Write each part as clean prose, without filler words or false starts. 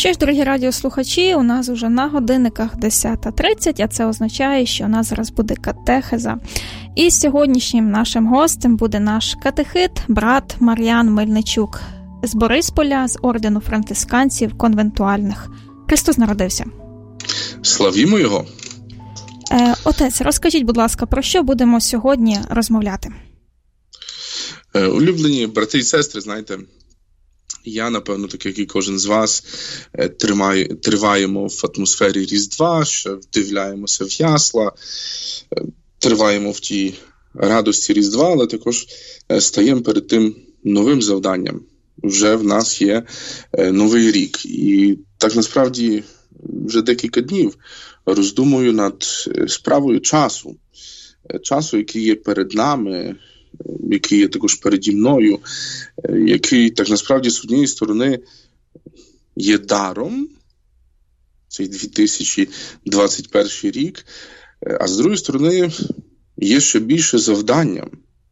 Що ж, дорогі радіослухачі, у нас уже на годинниках 10:30, а це означає, що у нас зараз буде катехеза. І сьогоднішнім нашим гостем буде наш катехит, брат Мар'ян Мельничук з Борисполя, з ордену францисканців конвентуальних. Христос народився. Славімо його! Отець, розкажіть, будь ласка, про що будемо сьогодні розмовляти? Улюблені брати і сестри, знаєте, я, напевно, так як і кожен з вас, триваємо в атмосфері Різдва, що вдивляємося в ясла, триваємо в тій радості Різдва, але також стаємо перед тим новим завданням. Вже в нас є Новий рік. І так, насправді, вже декілька днів роздумую над справою часу, який є перед нами, який є також переді мною, який, так насправді, з однієї сторони є даром, цей 2021 рік, а з другої сторони є ще більше завданням.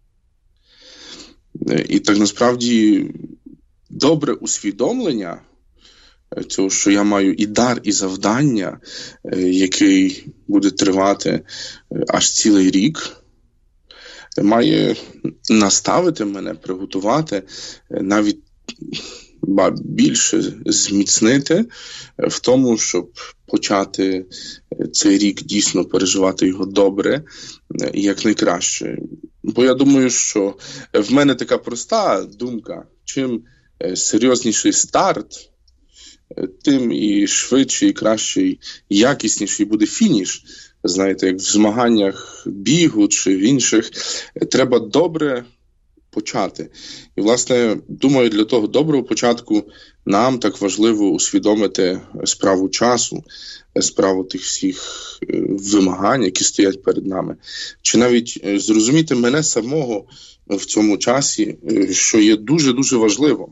І так насправді добре усвідомлення цього, що я маю і дар, і завдання, який буде тривати аж цілий рік, має наставити мене, приготувати, навіть більше зміцнити в тому, щоб почати цей рік дійсно переживати його добре і якнайкраще. Бо я думаю, що в мене така проста думка, чим серйозніший старт, тим і швидший, і кращий, і якісніший буде фініш. Знаєте, як в змаганнях бігу чи в інших, треба добре почати. І, власне, думаю, для того доброго початку нам так важливо усвідомити справу часу, справу тих всіх вимагань, які стоять перед нами. Чи навіть зрозуміти мене самого в цьому часі, що є дуже-дуже важливо.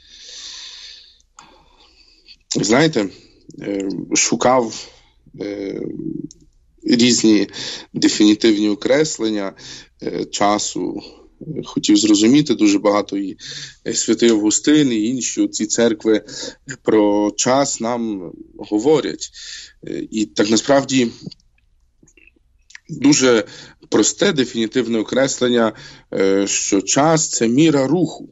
Знаєте, шукав різні дефінітивні окреслення часу, хотів зрозуміти дуже багато, і святий Августин, і інші ці церкви про час нам говорять. І так насправді дуже просте дефінітивне окреслення, що час – це міра руху.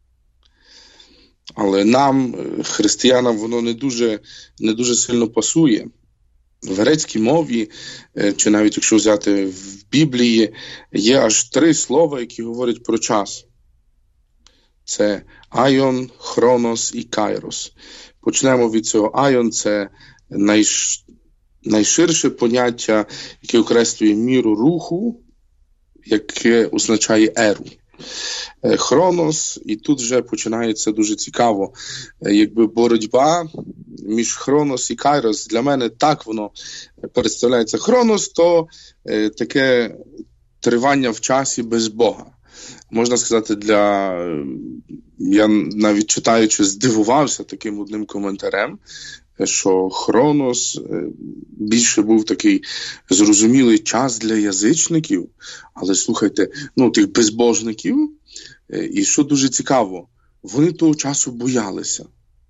Але нам, християнам, воно не дуже сильно пасує. В грецькій мові, чи навіть якщо взяти в Біблії, є аж 3 слова, які говорять про час. Це айон, хронос і кайрос. Почнемо від цього. Айон – це найширше поняття, яке окреслює міру руху, яке означає еру. Хронос, і тут вже починається дуже цікаво, якби боротьба між хронос і кайрос. Для мене так воно представляється. Хронос – то таке тривання в часі без Бога. Можна сказати, я навіть читаючи здивувався таким одним коментарем, що Хронос більше був такий зрозумілий час для язичників, але, слухайте, тих безбожників, і що дуже цікаво, вони того часу боялися.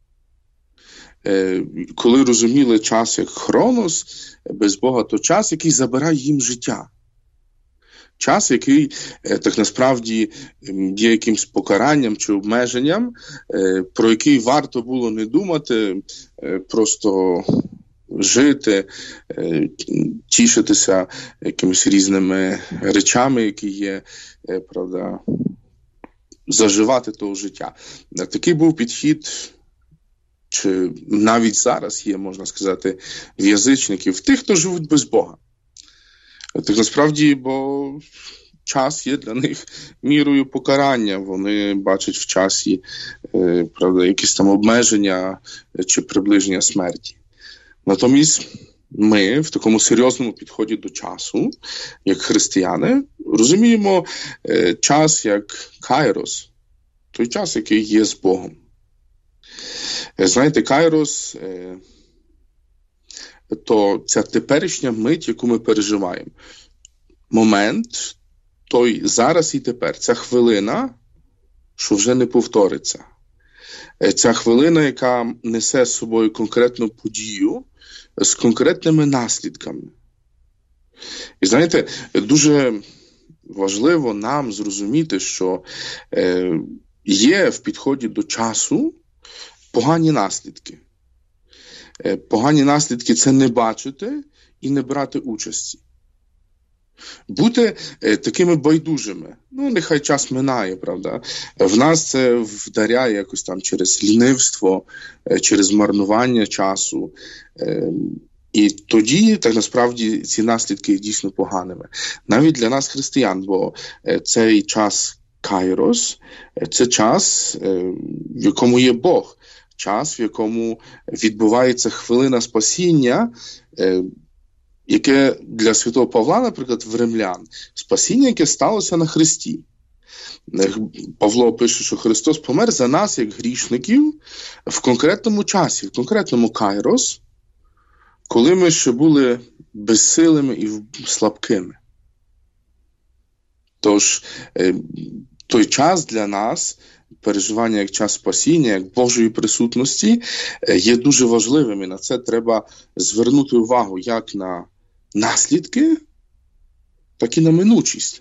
Коли розуміли час як Хронос, без Бога, то час, який забирає їм життя. Час, який, так насправді, є якимсь покаранням чи обмеженням, про який варто було не думати, просто жити, тішитися якимись різними речами, які є, правда, заживати того життя. Такий був підхід, чи навіть зараз є, можна сказати, в язичників, тих, хто живуть без Бога. Так насправді, бо час є для них мірою покарання. Вони бачать в часі, правда, якісь там обмеження чи приближення смерті. Натомість ми в такому серйозному підході до часу, як християни, розуміємо час як кайрос, той час, який є з Богом. Знаєте, кайрос – то ця теперішня мить, яку ми переживаємо. Момент, той зараз і тепер. Ця хвилина, що вже не повториться. Ця хвилина, яка несе з собою конкретну подію з конкретними наслідками. І знаєте, дуже важливо нам зрозуміти, що є в підході до часу погані наслідки. Погані наслідки – це не бачити і не брати участі. Бути такими байдужими. Нехай час минає, правда. В нас це вдаряє якось там через лінивство, через марнування часу. І тоді, так насправді, ці наслідки дійсно поганими. Навіть для нас, християн, бо цей час Кайрос – це час, в якому є Бог. Час, в якому відбувається хвилина спасіння, яке для святого Павла, наприклад, в Римлян, спасіння, яке сталося на Христі. Павло пише, що Христос помер за нас, як грішників, в конкретному часі, в конкретному Кайрос, коли ми ще були безсилими і слабкими. Тож, той час для нас, переживання як час спасіння, як Божої присутності, є дуже важливим. І на це треба звернути увагу як на наслідки, так і на минучість.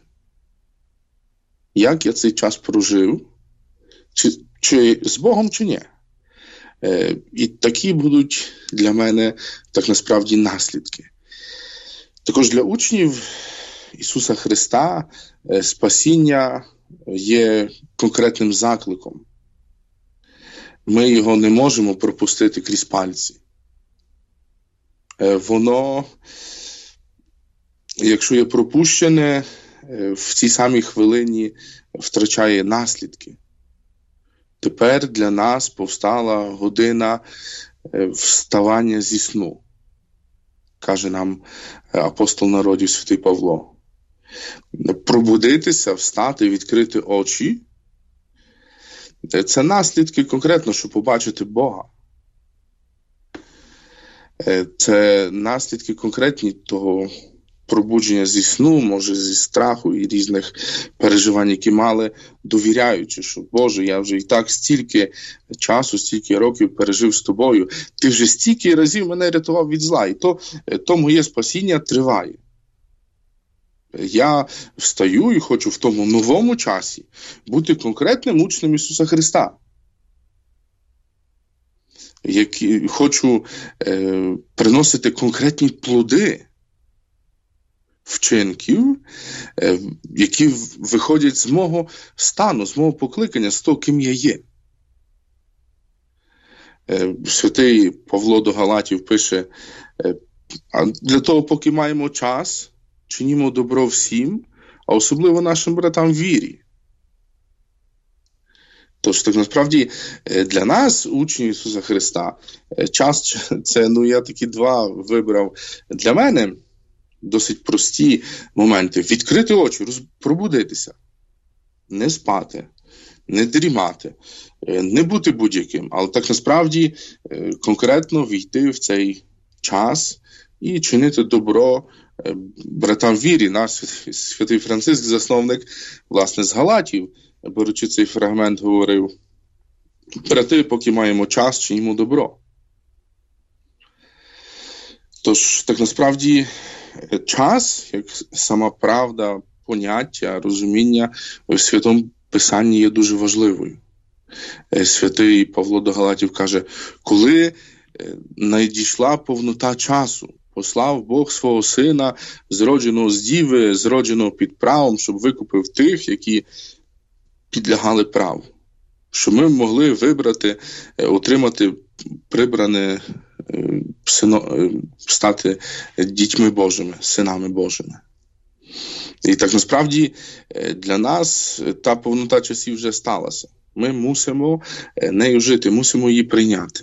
Як я цей час прожив, чи з Богом, чи ні. І такі будуть для мене, так насправді, наслідки. Також для учнів Ісуса Христа спасіння є конкретним закликом. Ми його не можемо пропустити крізь пальці. Воно, якщо є пропущене, в цій самій хвилині втрачає наслідки. Тепер для нас повстала година вставання зі сну, каже нам апостол народів святий Павло. Пробудитися, встати, відкрити очі – це наслідки конкретно, щоб побачити Бога. Це наслідки конкретні того пробудження зі сну, може зі страху і різних переживань, які мали, довіряючи, що Боже, я вже і так стільки часу, стільки років пережив з Тобою, Ти вже стільки разів мене рятував від зла, і то моє спасіння триває. Я встаю і хочу в тому новому часі бути конкретним учнем Ісуса Христа. Хочу приносити конкретні плоди вчинків, які виходять з мого стану, з мого покликання, з того, ким я є. Святий Павло до Галатів пише, а для того, поки маємо час, чинімо добро всім, а особливо нашим братам в вірі. Тож, так насправді, для нас, учнів Ісуса Христа, час це, я такі два вибрав для мене досить прості моменти. Відкрити очі, пробудитися, не спати, не дрімати, не бути будь-яким, але так насправді конкретно війти в цей час і чинити добро братам в вірі. Наш святий Франциск, засновник, власне, з Галатів, беручи цей фрагмент, говорив: брати, поки маємо час, чинімо добро. Тож, так насправді, час, як сама правда, поняття, розуміння в Святому Писанні є дуже важливою. Святий Павло до Галатів каже: коли надійшла повнота часу, послав Бог свого Сина, зродженого з діви, зродженого під правом, щоб викупив тих, які підлягали праву. Щоб ми могли вибрати, отримати прибране, стати дітьми Божими, синами Божими. І так насправді для нас та повнота часів вже сталася. Ми мусимо нею жити, мусимо її прийняти.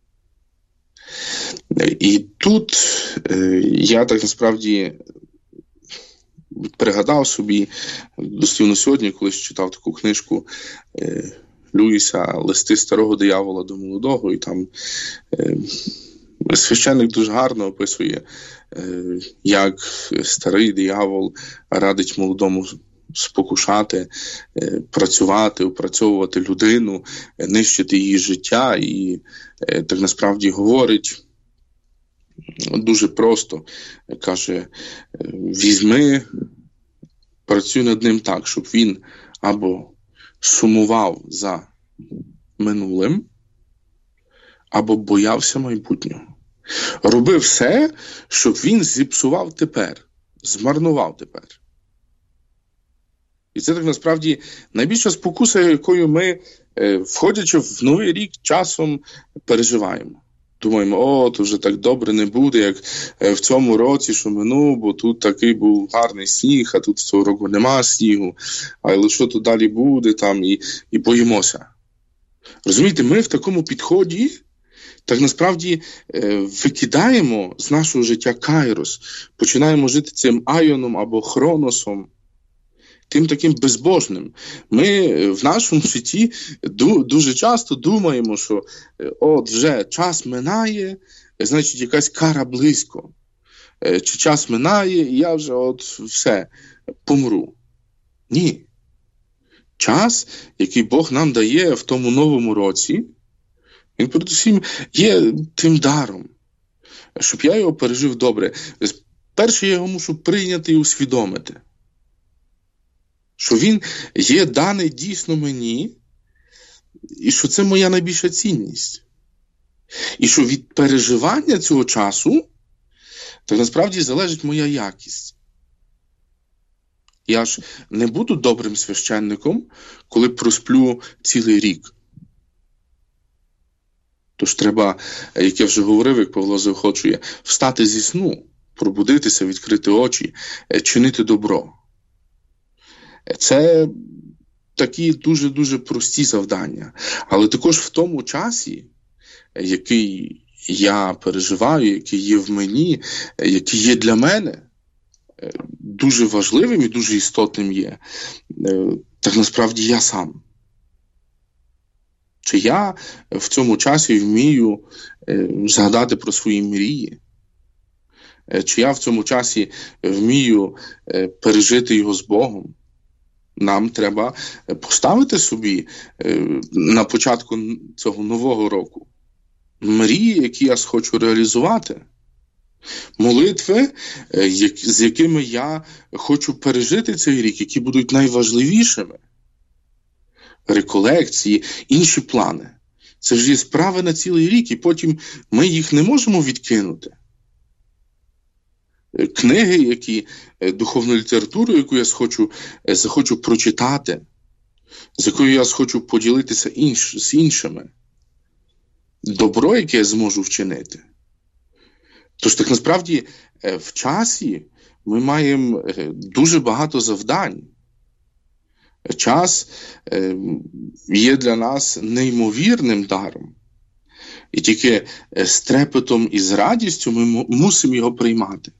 І тут я так насправді пригадав собі, дослівно сьогодні, коли читав таку книжку Люїса «Листи старого диявола до молодого», і там священник дуже гарно описує, як старий диявол радить молодому спокушати, працювати, опрацьовувати людину, нищити її життя. І так насправді говорить дуже просто. Каже, візьми, працюй над ним так, щоб він або сумував за минулим, або боявся майбутнього. Роби все, щоб він зіпсував тепер, змарнував тепер. І це так насправді найбільша спокуса, якою ми, входячи в новий рік, часом переживаємо. Думаємо, то вже так добре не буде, як в цьому році, що минув, бо тут такий був гарний сніг, а тут цього року нема снігу, але що тут далі буде там, і боїмося. Розумієте, ми в такому підході так насправді викидаємо з нашого життя кайрос, починаємо жити цим айоном або хроносом, тим таким безбожним. Ми в нашому житті дуже часто думаємо, що от вже час минає, значить якась кара близько. Чи час минає, і я вже от все, помру. Ні. Час, який Бог нам дає в тому новому році, він передусім є тим даром, щоб я його пережив добре. Перше, я його мушу прийняти і усвідомити, що він є даний дійсно мені, і що це моя найбільша цінність. І що від переживання цього часу, так насправді залежить моя якість. Я ж не буду добрим священником, коли просплю цілий рік. Тож треба, як я вже говорив, як Павло заохочує, встати зі сну, пробудитися, відкрити очі, чинити добро. Це такі дуже-дуже прості завдання. Але також в тому часі, який я переживаю, який є в мені, який є для мене, дуже важливим і дуже істотним є, так насправді я сам. Чи я в цьому часі вмію згадати про свої мрії? Чи я в цьому часі вмію пережити його з Богом? Нам треба поставити собі на початку цього нового року мрії, які я хочу реалізувати. Молитви, з якими я хочу пережити цей рік, які будуть найважливішими. Реколекції, інші плани. Це ж є справи на цілий рік, і потім ми їх не можемо відкинути. Книги, духовну літературу, яку я захочу прочитати, з якою я захочу поділитися з іншими. Добро, яке я зможу вчинити. Тож так насправді в часі ми маємо дуже багато завдань. Час є для нас неймовірним даром. І тільки з трепетом і з радістю ми мусимо його приймати.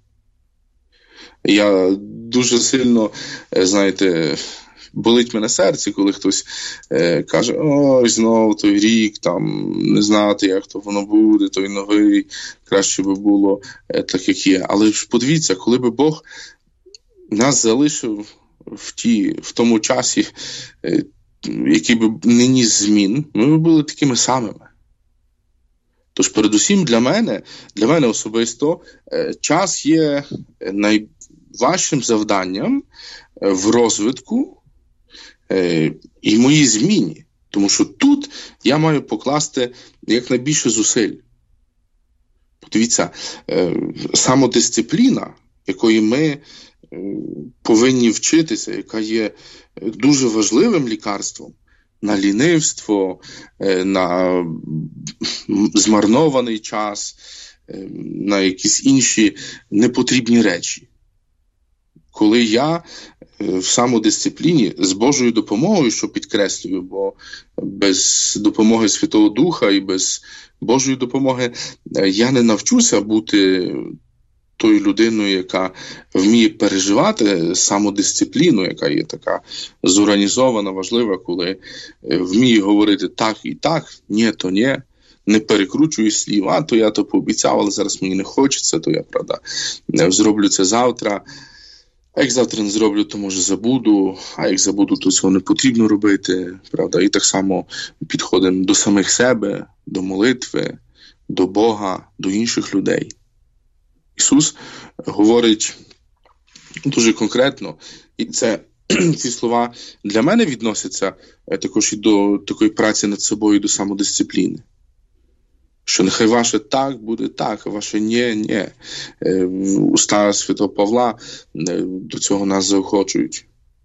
Я дуже сильно, болить мене серце, коли хтось каже, ой, знову той рік, там, не знати, як то воно буде, той новий, краще би було так, як є. Але ж подивіться, коли би Бог нас залишив в тому часі, який би не ніс змін, ми б були такими самими. Тож передусім для мене особисто, час є найважчим завданням в розвитку і моїй зміні. Тому що тут я маю покласти якнайбільше зусиль. Подивіться, самодисципліна, якої ми повинні вчитися, яка є дуже важливим лікарством на лінивство, на змарнований час, на якісь інші непотрібні речі. Коли я в самодисципліні з Божою допомогою, що підкреслюю, бо без допомоги Святого Духа і без Божої допомоги я не навчуся бути тою людиною, яка вміє переживати самодисципліну, яка є така зорганізована, важлива, коли вміє говорити так і так, ні, то ні, не перекручую слів, то я то пообіцяв, але зараз мені не хочеться, то я, правда, зроблю це завтра. А як завтра не зроблю, то, може, забуду, а як забуду, то цього не потрібно робити, правда? І так само підходимо до самих себе, до молитви, до Бога, до інших людей. Ісус говорить дуже конкретно, і ці слова для мене відносяться також і до такої праці над собою, до самодисципліни. Що нехай ваше так буде так, а ваше ні. Уста святого Павла до цього нас заохочують.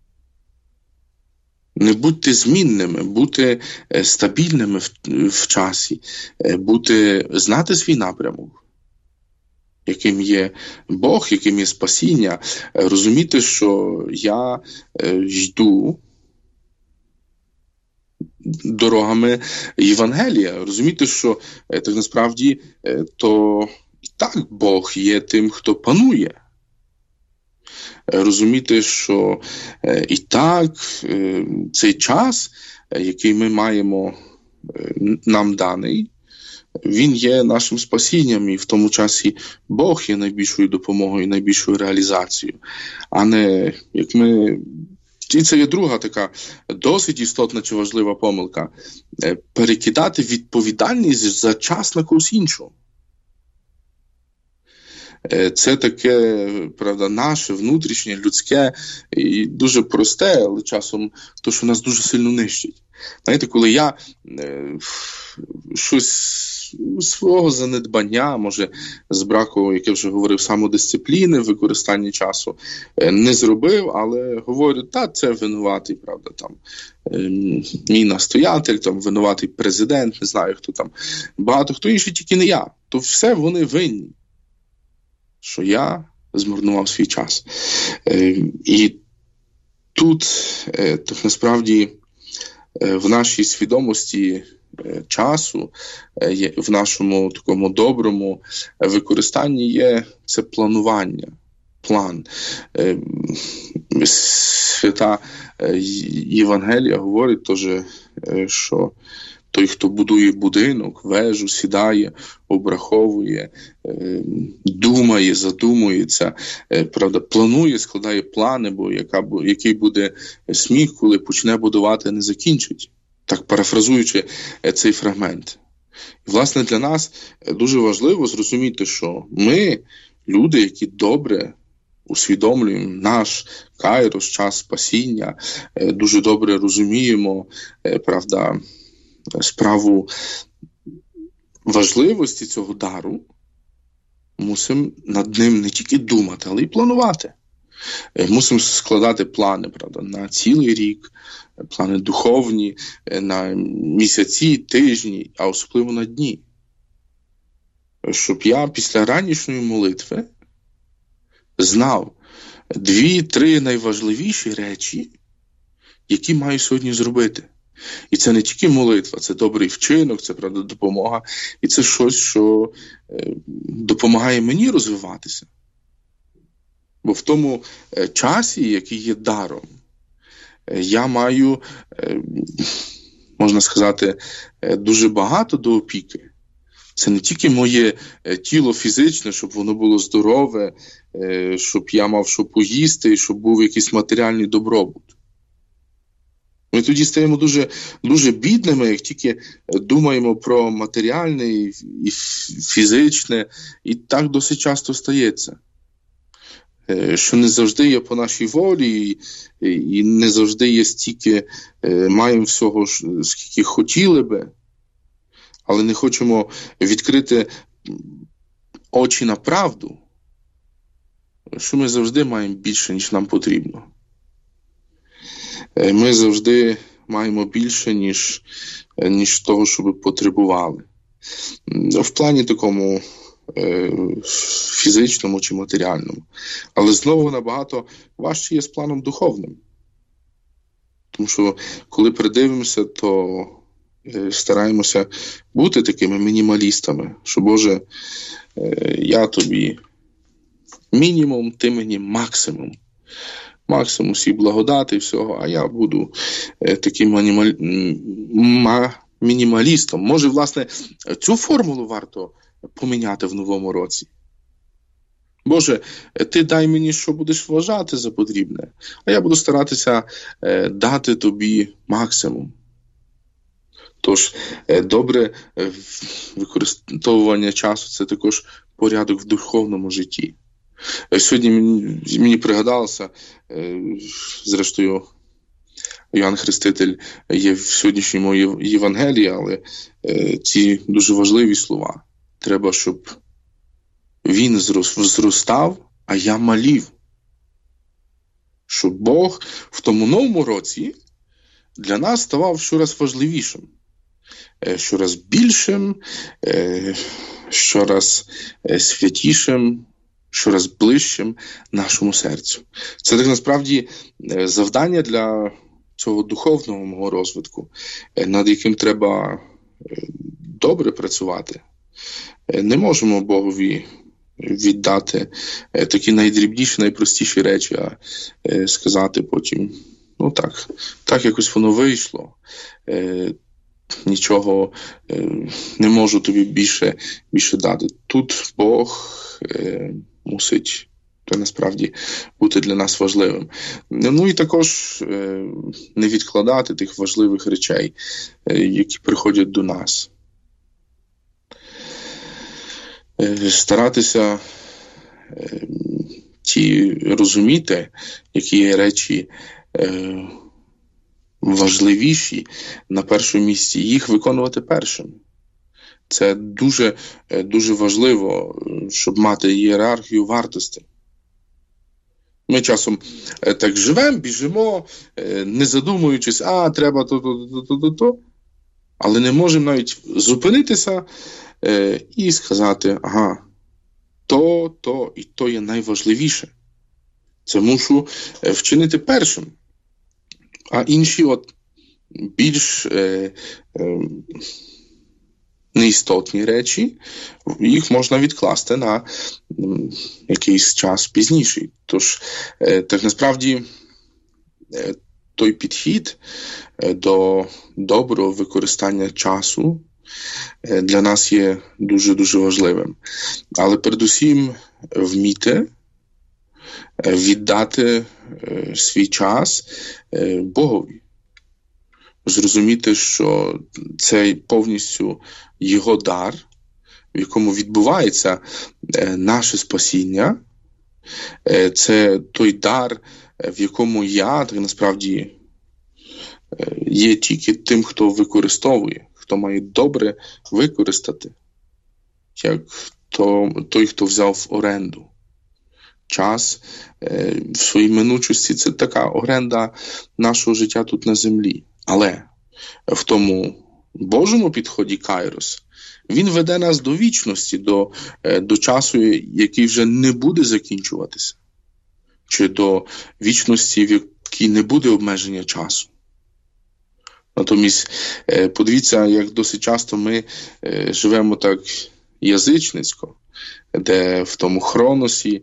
Не будьте змінними, будьте стабільними в часі, знати свій напрямок, яким є Бог, яким є спасіння, розуміти, що я йду дорогами Євангелія, розуміти, що так насправді то і так Бог є тим, хто панує. Розуміти, що і так цей час, який ми маємо нам даний, він є нашим спасінням, і в тому часі Бог є найбільшою допомогою, найбільшою реалізацією, а не як ми... І це є друга така досить істотна чи важлива помилка. Перекидати відповідальність за час на когось іншого. Це таке, правда, наше, внутрішнє, людське і дуже просте, але часом то, що нас дуже сильно нищить. Знаєте, коли я щось свого занедбання, може, з браку, як я вже говорив, самодисципліни, використання часу, не зробив, але говорю, це винуватий, правда, там, мій настоятель, там, винуватий президент, не знаю, хто там, багато хто інший, тільки не я. То все вони винні, що я змарнував свій час. І тут, так насправді, в нашій свідомості часу, в нашому такому доброму використанні є це планування, план. Свята Євангелія говорить теж, що той, хто будує будинок, вежу, сідає, обраховує, думає, задумується, правда, планує, складає плани, бо який буде сміх, коли почне будувати, не закінчить. Так, парафразуючи цей фрагмент. І, власне, для нас дуже важливо зрозуміти, що ми, люди, які добре усвідомлюємо наш кайрос, час спасіння, дуже добре розуміємо, правда, справу важливості цього дару, мусимо над ним не тільки думати, але й планувати. Мусимо складати плани, правда, на цілий рік, плани духовні, на місяці, тижні, а особливо на дні. Щоб я після ранішньої молитви знав 2-3 найважливіші речі, які маю сьогодні зробити. І це не тільки молитва, це добрий вчинок, це, правда, допомога. І це щось, що допомагає мені розвиватися. Бо в тому часі, який є даром, я маю, можна сказати, дуже багато до опіки. Це не тільки моє тіло фізичне, щоб воно було здорове, щоб я мав що поїсти, щоб був якийсь матеріальний добробут. Ми тоді стаємо дуже, дуже бідними, як тільки думаємо про матеріальне і фізичне, і так досить часто стається. Що не завжди є по нашій волі, і не завжди є стільки, маємо всього, скільки хотіли би, але не хочемо відкрити очі на правду, що ми завжди маємо більше, ніж нам потрібно. Ми завжди маємо більше, ніж того, що би потребували. В плані такому фізичному чи матеріальному. Але знову набагато важче є з планом духовним. Тому що, коли придивимося, то стараємося бути такими мінімалістами, що, Боже, я тобі мінімум, ти мені максимум. Максимум всі благодати і всього, а я буду таким мінімалістом. Може, власне, цю формулу варто поміняти в новому році. Боже, ти дай мені, що будеш вважати за потрібне, а я буду старатися дати тобі максимум. Тож, добре використовування часу – це також порядок в духовному житті. Сьогодні мені пригадалося, зрештою, Йоанн Хреститель є в сьогоднішньому Євангелії, але ці дуже важливі слова. Треба, щоб він зростав, а я малів. Щоб Бог в тому новому році для нас ставав щораз важливішим, щораз більшим, щораз святішим, щораз ближчим нашому серцю. Це так насправді завдання для цього духовного мого розвитку, над яким треба добре працювати. Не можемо Богові віддати такі найдрібніші, найпростіші речі, а сказати потім, ну так якось воно вийшло. Нічого не можу тобі більше дати. Тут Бог мусить насправді бути для нас важливим. Ну і також не відкладати тих важливих речей, які приходять до нас. Старатися розуміти, які є речі важливіші на першому місці, їх виконувати першим. Це дуже, дуже важливо, щоб мати ієрархію вартостей. Ми часом так живемо, біжимо, не задумуючись, треба то, але не можемо навіть зупинитися і сказати, то і то є найважливіше. Це мушу вчинити першим. А інші більш неістотні речі, їх можна відкласти на якийсь час пізніший. Тож, так насправді, той підхід до доброго використання часу для нас є дуже-дуже важливим. Але передусім вміти віддати свій час Богові. Зрозуміти, що це повністю Його дар, в якому відбувається наше спасіння. Це той дар, в якому я, так насправді, є тільки тим, хто використовує, хто має добре використати, як той, хто взяв в оренду. Час в своїй минучості – це така оренда нашого життя тут на землі. Але в тому Божому підході Кайрос, він веде нас до вічності, до часу, який вже не буде закінчуватися. Чи до вічності, в якій не буде обмеження часу. Натомість, подивіться, як досить часто ми живемо так язичницько, де в тому хроносі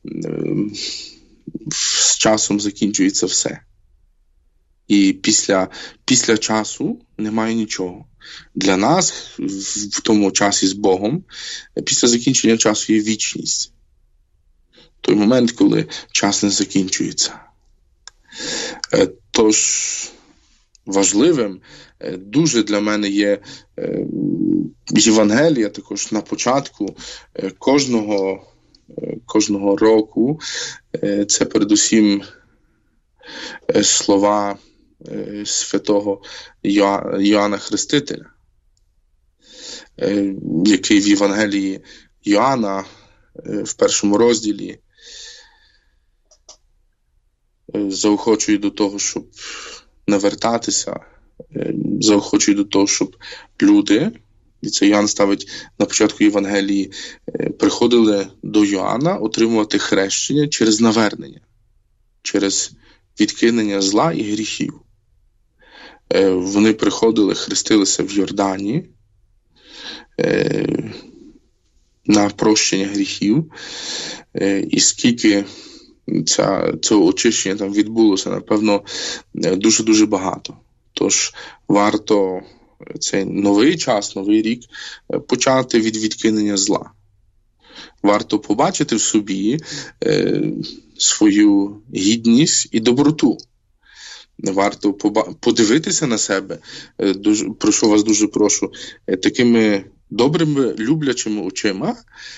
з часом закінчується все. І після часу немає нічого. Для нас, в тому часі з Богом, після закінчення часу є вічність. Той момент, коли час не закінчується. Тож, важливим дуже для мене є Євангелія, також на початку кожного року. Це передусім слова святого Йоанна Хрестителя, який в Євангелії Йоанна в першому розділі заохочує до того, щоб навертатися, заохочує до того, щоб люди, і це Йоанн ставить на початку Євангелії, приходили до Йоанна отримувати хрещення через навернення, через відкинення зла і гріхів. Вони приходили, хрестилися в Йордані на прощення гріхів, і скільки цього очищення там відбулося, напевно, дуже-дуже багато. Тож варто цей новий час, новий рік почати від відкинення зла. Варто побачити в собі свою гідність і доброту. Варто подивитися на себе, прошу вас, дуже прошу, такими добрими, люблячими очима,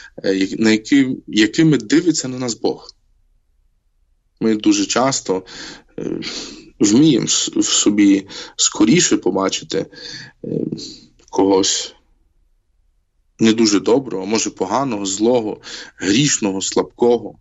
якими дивиться на нас Бог. Ми дуже часто вміємо в собі скоріше побачити когось не дуже доброго, може поганого, злого, грішного, слабкого.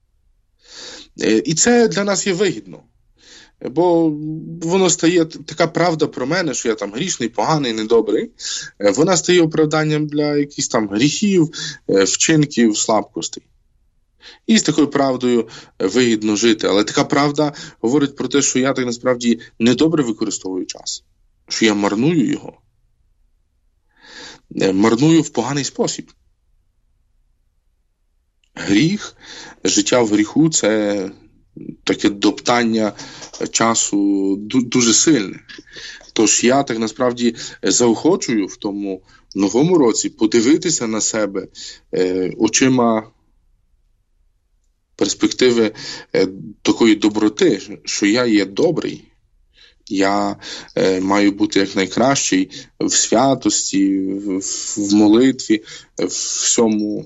І це для нас є вигідно. Бо воно стає, така правда про мене, що я там грішний, поганий, недобрий, вона стає оправданням для якихось там гріхів, вчинків, слабкостей. І з такою правдою вигідно жити. Але така правда говорить про те, що я так насправді недобре використовую час. Що я марную його. Марную в поганий спосіб. Життя в гріху – це таке доптання часу дуже сильне. Тож я так насправді заохочую в тому новому році подивитися на себе очима перспективи такої доброти, що я є добрий. Я маю бути як найкращий в святості, в молитві, в всьому,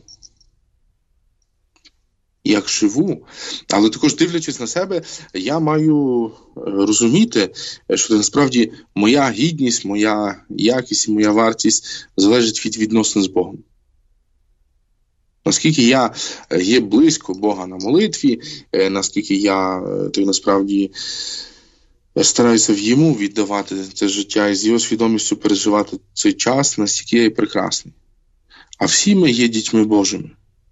як живу. Але також, дивлячись на себе, я маю розуміти, що насправді моя гідність, моя якість і моя вартість залежить від відносин з Богом. Наскільки я є близько Бога на молитві, наскільки я так насправді стараюся в Йому віддавати це життя і з Його свідомістю переживати цей час, настільки я є прекрасний. А всі ми є дітьми Божими.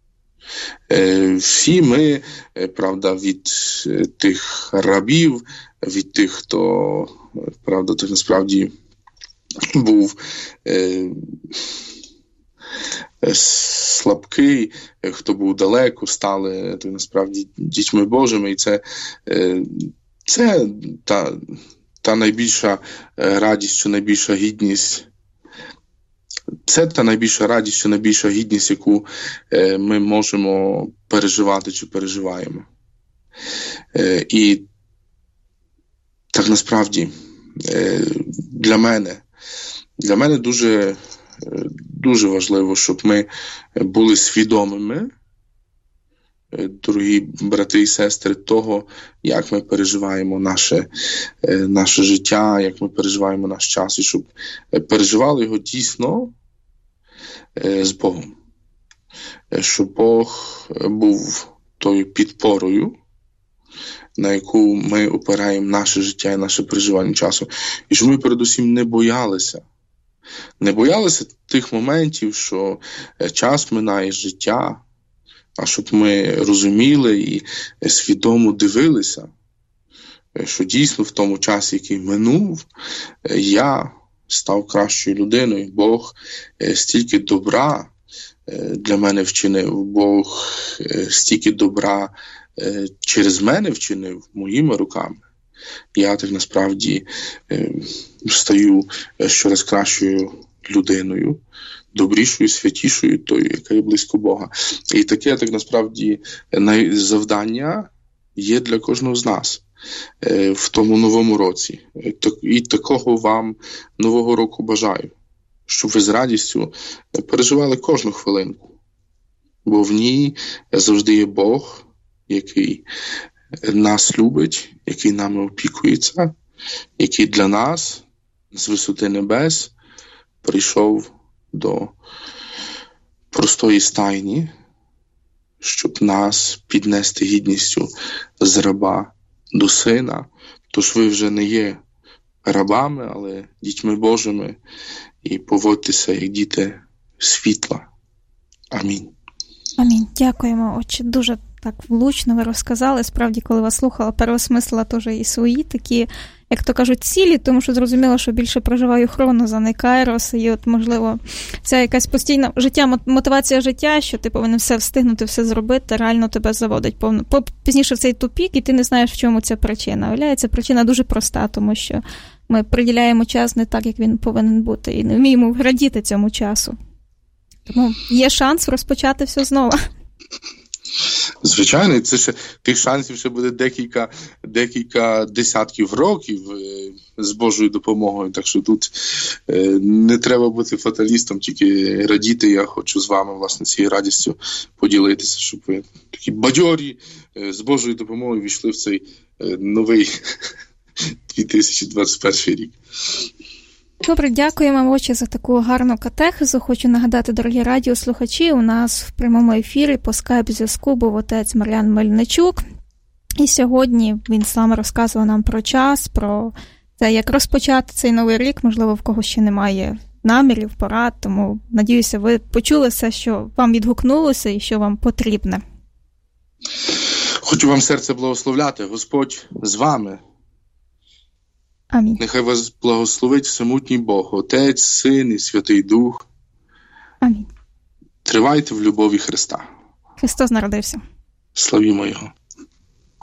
Всі ми, правда, від тих рабів, від тих, хто, правда, так насправді був слабкий, хто був далеко, стали так насправді дітьми Божими. І це та найбільша радість, що найбільша гідність. Це та найбільша радість, що найбільша гідність, яку ми можемо переживати чи переживаємо. І так насправді для мене дуже, дуже важливо, щоб ми були свідомими, дорогі брати і сестри, того, як ми переживаємо наше життя, як ми переживаємо наш час, і щоб переживали його дійсно з Богом. Щоб Бог був тою підпорою, на яку ми опираємо наше життя і наше переживання часу. І щоб ми передусім не боялися. Не боялися тих моментів, що час минає життя, а щоб ми розуміли і свідомо дивилися, що дійсно в тому часі, який минув, я став кращою людиною. Бог стільки добра для мене вчинив, Бог стільки добра через мене вчинив моїми руками. Я так насправді стаю щораз кращою людиною, добрішою, святішою, тою, яка є близько Бога. І таке, так насправді, завдання є для кожного з нас в тому новому році. І такого вам нового року бажаю, щоб ви з радістю переживали кожну хвилинку. Бо в ній завжди є Бог, який нас любить, який нами опікується, який для нас з висоти небес прийшов до простої стайні, щоб нас піднести гідністю з раба до сина. Тож ви вже не є рабами, але дітьми Божими, і поводьтеся як діти світла. Амінь. Амінь. Дякуємо, отче. Дуже так влучно ви розказали. Справді, коли вас слухала, переосмислила теж і свої такі, як то кажуть, цілі, тому що зрозуміла, що більше проживаю хронос, а не кайрос. І от, можливо, ця якась постійна мотивація життя, що ти повинен все встигнути, все зробити, реально тебе заводить пізніше в цей тупік, і ти не знаєш, в чому ця причина. Виявляється, причина дуже проста, тому що ми приділяємо час не так, як він повинен бути, і не вміємо радіти цьому часу. Тому є шанс розпочати все знову. Звичайно, це ще тих шансів ще буде декілька десятків років з Божою допомогою. Так що тут не треба бути фаталістом, тільки радіти. Я хочу з вами, власне, цією радістю поділитися, щоб ви такі бадьорі з Божою допомогою війшли в цей новий 2021 рік. Добре, дякуємо, отче, за таку гарну катехезу. Хочу нагадати, дорогі радіослухачі, у нас в прямому ефірі по скайп-зв'язку був отець Мар'ян Мельничук. І сьогодні він саме розказував нам про час, про те, як розпочати цей новий рік. Можливо, в когось ще немає намірів, порад, тому, надіюся, ви почули все, що вам відгукнулося і що вам потрібне. Хочу вам серце благословляти. Господь з вами. Амінь. Нехай вас благословить всемутній Бог, Отець, Син і Святий Дух. Амінь. Тривайте в любові Христа. Христос народився. Славімо Його.